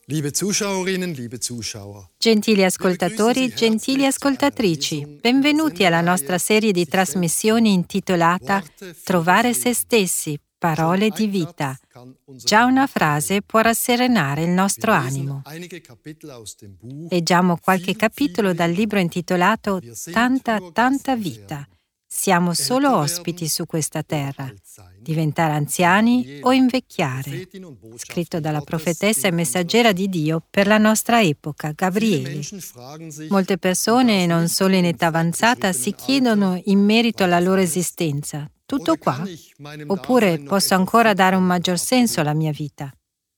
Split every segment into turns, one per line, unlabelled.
Liebe Zuschauerinnen, liebe Zuschauer.
Gentili ascoltatori, gentili ascoltatrici, benvenuti alla nostra serie di trasmissioni intitolata Trovare se stessi, parole di vita. Già una frase può rasserenare il nostro animo. Leggiamo qualche capitolo dal libro intitolato Tanta, tanta vita. Siamo solo ospiti su questa terra. Diventare anziani o invecchiare. Scritto dalla profetessa e messaggera di Dio per la nostra epoca, Gabriele. Molte persone, non solo in età avanzata, si chiedono in merito alla loro esistenza: tutto qua? Oppure posso ancora dare un maggior senso alla mia vita?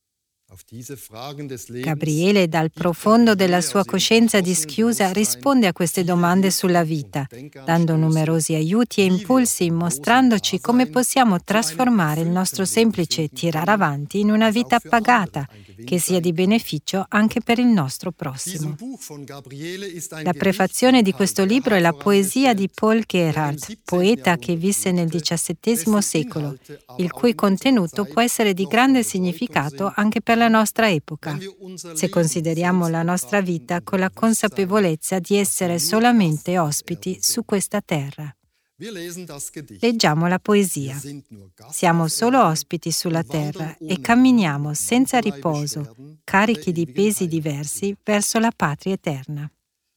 Gabriele, dal profondo della sua coscienza dischiusa, risponde a queste domande sulla vita, dando numerosi aiuti e impulsi, mostrandoci come possiamo trasformare il nostro semplice tirare avanti in una vita pagata, che sia di beneficio anche per il nostro prossimo. La prefazione di questo libro è la poesia di Paul Gerhardt, poeta che visse nel XVII secolo, il cui contenuto può essere di grande significato anche per la nostra epoca, se consideriamo la nostra vita con la consapevolezza di essere solamente ospiti su questa terra. Leggiamo la poesia. Siamo solo ospiti sulla terra e camminiamo senza riposo, carichi di pesi diversi, verso la patria eterna.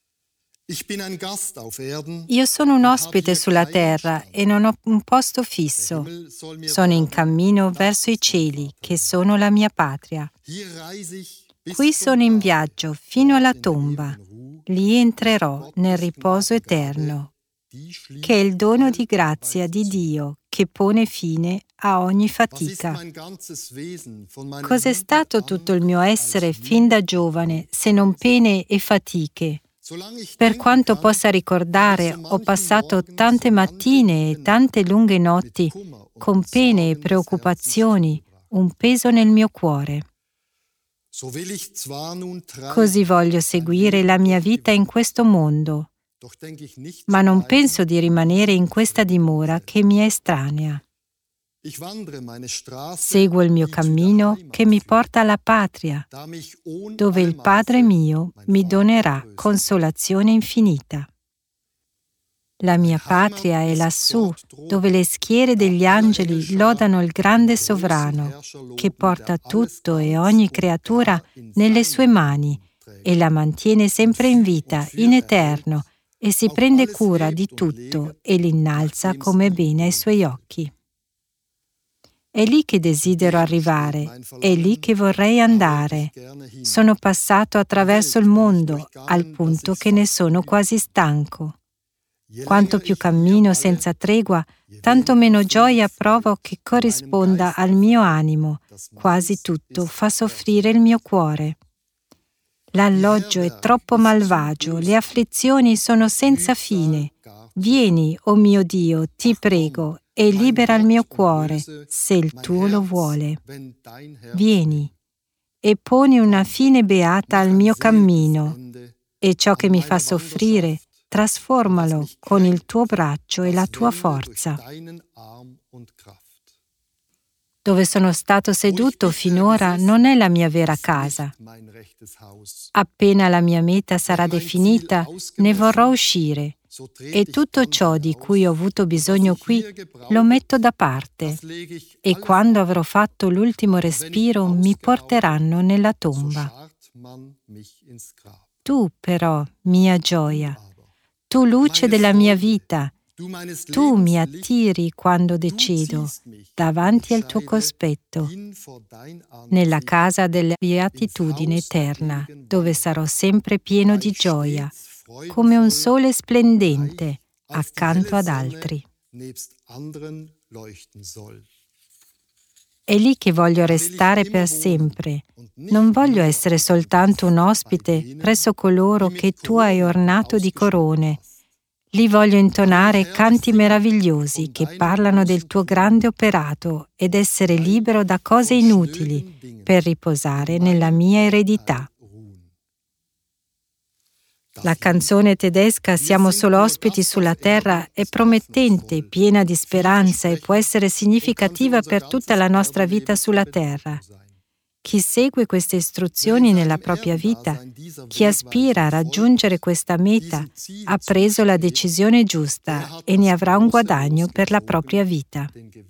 Io sono un ospite sulla terra e non ho un posto fisso. Sono in cammino verso i cieli, che sono la mia patria. Qui sono in viaggio fino alla tomba. Lì entrerò nel riposo eterno, che è il dono di grazia di Dio che pone fine a ogni fatica. Cos'è stato tutto il mio essere fin da giovane, se non pene e fatiche? Per quanto possa ricordare, ho passato tante mattine e tante lunghe notti con pene e preoccupazioni, un peso nel mio cuore. Così voglio seguire la mia vita in questo mondo, ma non penso di rimanere in questa dimora che mi è estranea. Seguo il mio cammino che mi porta alla patria, dove il Padre mio mi donerà consolazione infinita. La mia patria è lassù, dove le schiere degli angeli lodano il grande sovrano, che porta tutto e ogni creatura nelle sue mani e la mantiene sempre in vita, in eterno, e si prende cura di tutto e l'innalza come bene ai suoi occhi. È lì che desidero arrivare, è lì che vorrei andare. Sono passato attraverso il mondo, al punto che ne sono quasi stanco. Quanto più cammino senza tregua, tanto meno gioia provo che corrisponda al mio animo. Quasi tutto fa soffrire il mio cuore. L'alloggio è troppo malvagio, le afflizioni sono senza fine. Vieni, o mio Dio, ti prego, e libera il mio cuore, se il tuo lo vuole. Vieni e poni una fine beata al mio cammino, e ciò che mi fa soffrire, trasformalo con il tuo braccio e la tua forza. Dove sono stato seduto finora non è la mia vera casa. Appena la mia meta sarà definita, ne vorrò uscire. E tutto ciò di cui ho avuto bisogno qui lo metto da parte, e quando avrò fatto l'ultimo respiro mi porteranno nella tomba. Tu però, mia gioia, tu luce della mia vita, tu mi attiri quando decido, davanti al tuo cospetto, nella casa della beatitudine eterna, dove sarò sempre pieno di gioia, come un sole splendente accanto ad altri. È lì che voglio restare per sempre. Non voglio essere soltanto un ospite presso coloro che tu hai ornato di corone. Lì voglio intonare canti meravigliosi che parlano del tuo grande operato ed essere libero da cose inutili per riposare nella mia eredità. La canzone tedesca "Siamo solo ospiti sulla terra" è promettente, piena di speranza e può essere significativa per tutta la nostra vita sulla terra. Chi segue queste istruzioni nella propria vita, chi aspira a raggiungere questa meta, ha preso la decisione giusta e ne avrà un guadagno per la propria vita.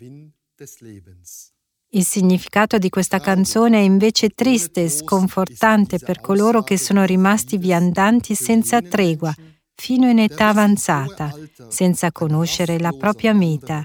Il significato di questa canzone è invece triste e sconfortante per coloro che sono rimasti viandanti senza tregua, fino in età avanzata, senza conoscere la propria meta,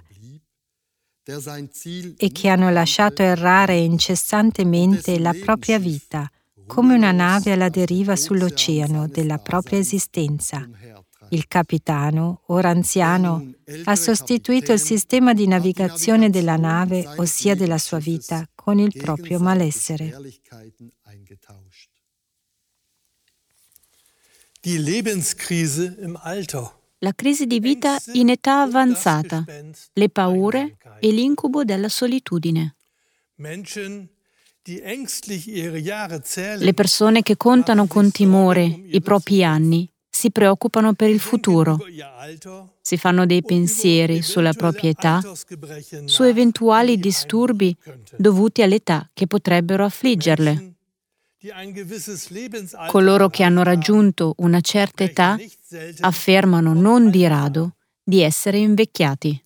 e che hanno lasciato errare incessantemente la propria vita, come una nave alla deriva sull'oceano della propria esistenza. Il capitano, ora anziano, ha sostituito il sistema di navigazione della nave, ossia della sua vita, con il proprio malessere.
Die Lebenskrise im Alter.
La crisi di vita in età avanzata, le paure e l'incubo della solitudine. Le persone che contano con timore i propri anni si preoccupano per il futuro, si fanno dei pensieri sulla propria età, su eventuali disturbi dovuti all'età che potrebbero affliggerle. Coloro che hanno raggiunto una certa età affermano non di rado di essere invecchiati.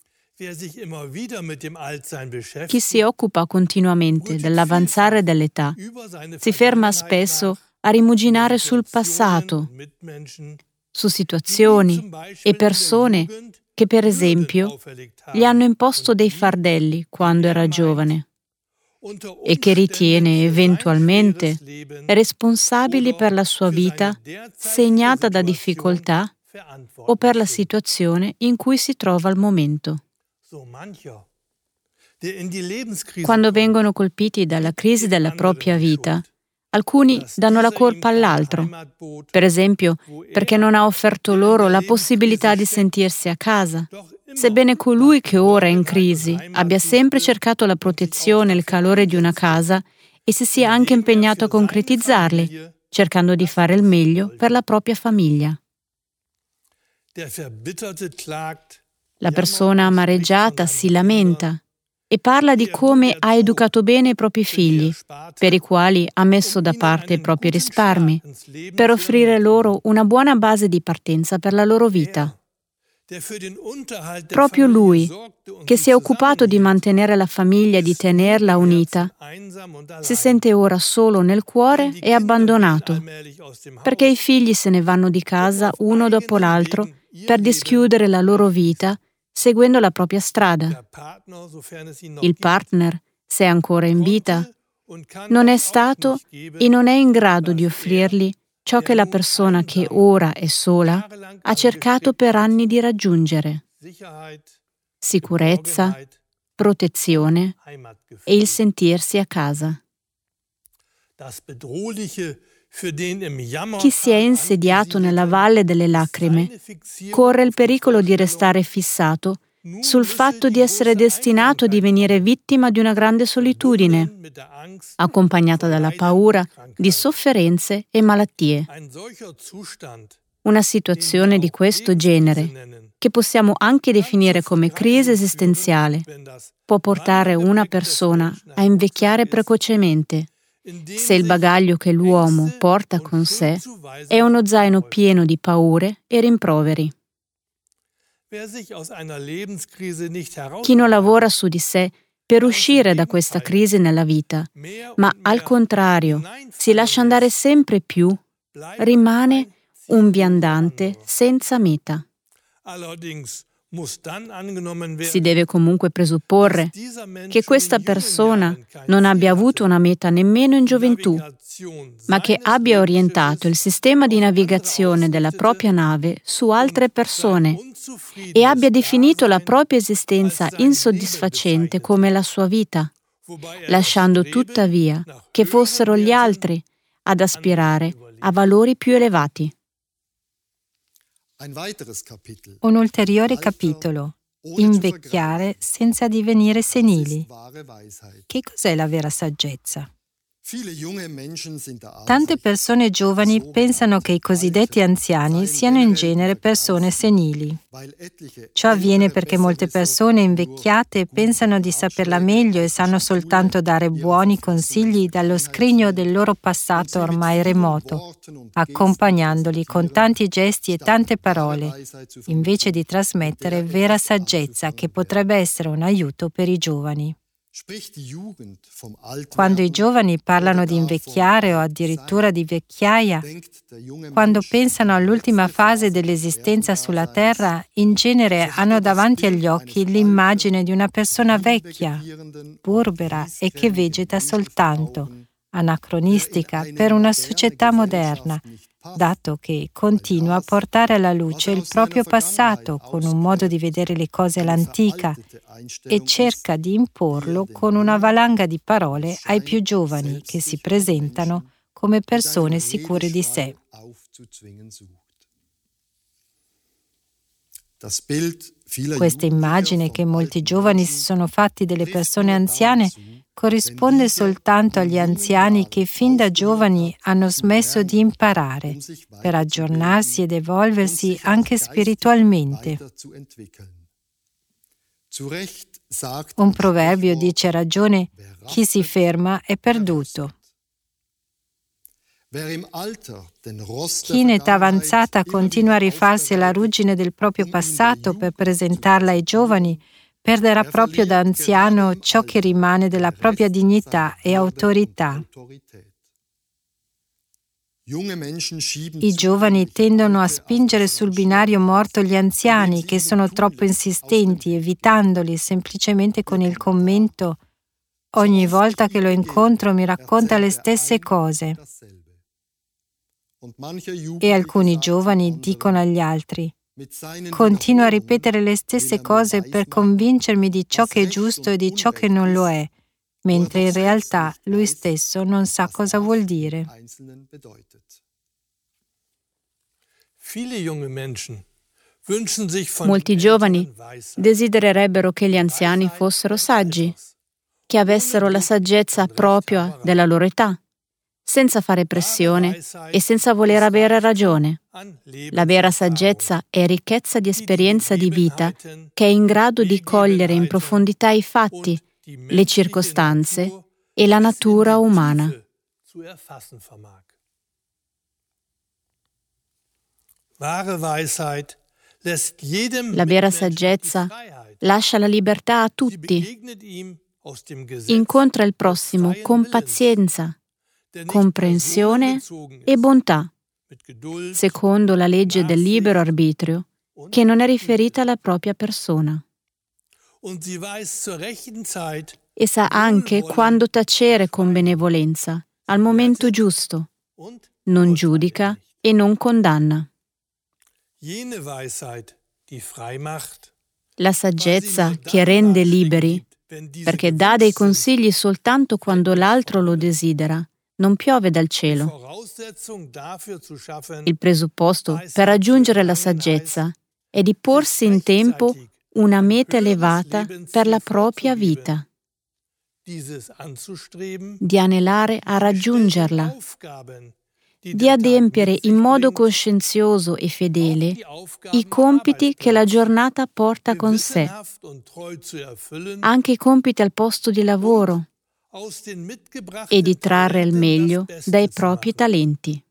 Chi si occupa continuamente dell'avanzare dell'età si ferma spesso a rimuginare sul passato, su situazioni e persone che, per esempio, gli hanno imposto dei fardelli quando era giovane e che ritiene eventualmente responsabili per la sua vita segnata da difficoltà o per la situazione in cui si trova al momento. Quando vengono colpiti dalla crisi della propria vita, alcuni danno la colpa all'altro, per esempio perché non ha offerto loro la possibilità di sentirsi a casa, sebbene colui che ora è in crisi abbia sempre cercato la protezione e il calore di una casa e si sia anche impegnato a concretizzarli, cercando di fare il meglio per la propria famiglia. La persona amareggiata si lamenta e parla di come ha educato bene i propri figli, per i quali ha messo da parte i propri risparmi, per offrire loro una buona base di partenza per la loro vita. Proprio lui, che si è occupato di mantenere la famiglia e di tenerla unita, si sente ora solo nel cuore e abbandonato, perché i figli se ne vanno di casa uno dopo l'altro per dischiudere la loro vita seguendo la propria strada. Il partner, se è ancora in vita, non è stato e non è in grado di offrirgli ciò che la persona che ora è sola ha cercato per anni di raggiungere: sicurezza, protezione e il sentirsi a casa. Chi si è insediato nella valle delle lacrime corre il pericolo di restare fissato sul fatto di essere destinato a divenire vittima di una grande solitudine, accompagnata dalla paura di sofferenze e malattie. Una situazione di questo genere, che possiamo anche definire come crisi esistenziale, può portare una persona a invecchiare precocemente, se il bagaglio che l'uomo porta con sé è uno zaino pieno di paure e rimproveri. Chi non lavora su di sé per uscire da questa crisi nella vita, ma al contrario si lascia andare sempre più, rimane un viandante senza meta. Si deve comunque presupporre che questa persona non abbia avuto una meta nemmeno in gioventù, ma che abbia orientato il sistema di navigazione della propria nave su altre persone e abbia definito la propria esistenza insoddisfacente come la sua vita, lasciando tuttavia che fossero gli altri ad aspirare a valori più elevati.
Un ulteriore capitolo: invecchiare senza divenire senili. Che cos'è la vera saggezza? Tante persone giovani pensano che i cosiddetti anziani siano in genere persone senili. Ciò avviene perché molte persone invecchiate pensano di saperla meglio e sanno soltanto dare buoni consigli dallo scrigno del loro passato ormai remoto, accompagnandoli con tanti gesti e tante parole, invece di trasmettere vera saggezza che potrebbe essere un aiuto per i giovani. Quando i giovani parlano di invecchiare o addirittura di vecchiaia, quando pensano all'ultima fase dell'esistenza sulla Terra, in genere hanno davanti agli occhi l'immagine di una persona vecchia, burbera e che vegeta soltanto, anacronistica per una società moderna, dato che continua a portare alla luce il proprio passato con un modo di vedere le cose all'antica e cerca di imporlo con una valanga di parole ai più giovani che si presentano come persone sicure di sé. Questa immagine che molti giovani si sono fatti delle persone anziane corrisponde soltanto agli anziani che fin da giovani hanno smesso di imparare per aggiornarsi ed evolversi anche spiritualmente. Un proverbio dice a ragione: chi si ferma è perduto. Chi in età avanzata continua a rifarsi alla ruggine del proprio passato per presentarla ai giovani, perderà proprio da anziano ciò che rimane della propria dignità e autorità. I giovani tendono a spingere sul binario morto gli anziani che sono troppo insistenti, evitandoli semplicemente con il commento: ogni volta che lo incontro mi racconta le stesse cose. E alcuni giovani dicono agli altri: continua a ripetere le stesse cose per convincermi di ciò che è giusto e di ciò che non lo è, mentre in realtà lui stesso non sa cosa vuol dire.
Molti giovani desidererebbero che gli anziani fossero saggi, che avessero la saggezza propria della loro età, senza fare pressione e senza voler avere ragione. La vera saggezza è ricchezza di esperienza di vita che è in grado di cogliere in profondità i fatti, le circostanze e la natura umana. La vera saggezza lascia la libertà a tutti, incontra il prossimo con pazienza, comprensione e bontà, secondo la legge del libero arbitrio, che non è riferita alla propria persona. E sa anche quando tacere con benevolenza, al momento giusto, non giudica e non condanna. La saggezza che rende liberi, perché dà dei consigli soltanto quando l'altro lo desidera, non piove dal cielo. Il presupposto per raggiungere la saggezza è di porsi in tempo una meta elevata per la propria vita, di anelare a raggiungerla, di adempiere in modo coscienzioso e fedele i compiti che la giornata porta con sé, anche i compiti al posto di lavoro, e di trarre il meglio dai propri talenti.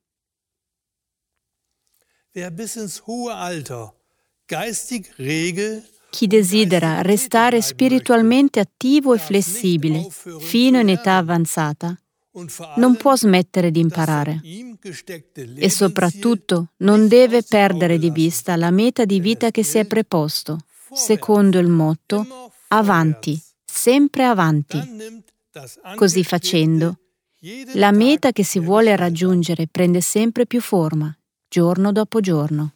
Chi desidera restare spiritualmente attivo e flessibile fino in età avanzata non può smettere di imparare e soprattutto non deve perdere di vista la meta di vita che si è preposto, secondo il motto avanti, sempre avanti. Così facendo, la meta che si vuole raggiungere prende sempre più forma, giorno dopo giorno.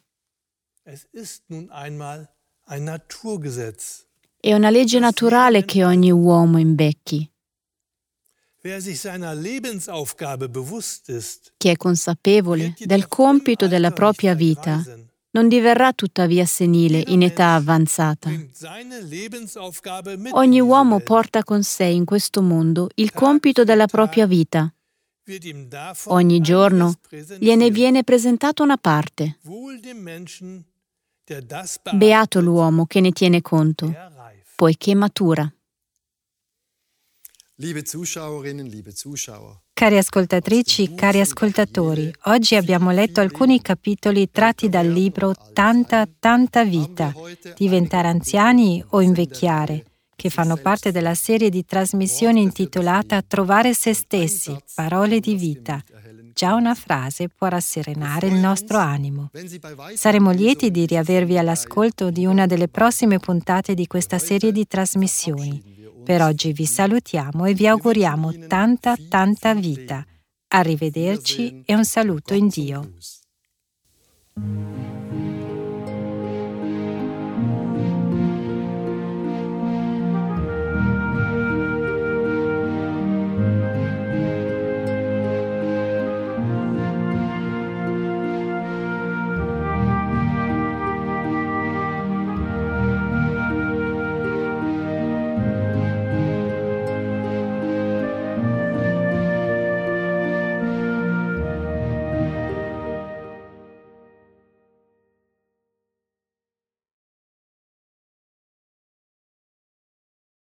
È una legge naturale che ogni uomo invecchi. Chi è consapevole del compito della propria vita non diverrà tuttavia senile in età avanzata. Ogni uomo porta con sé in questo mondo il compito della propria vita Ogni giorno gliene viene presentata una parte. Beato l'uomo che ne tiene conto, poiché matura.
Cari ascoltatrici, cari ascoltatori, oggi abbiamo letto alcuni capitoli tratti dal libro Tanta, tanta vita, diventare anziani o invecchiare, che fanno parte della serie di trasmissioni intitolata Trovare se stessi, parole di vita. Già una frase può rasserenare il nostro animo. Saremo lieti di riavervi all'ascolto di una delle prossime puntate di questa serie di trasmissioni. Per oggi vi salutiamo e vi auguriamo tanta, tanta vita. Arrivederci e un saluto in Dio.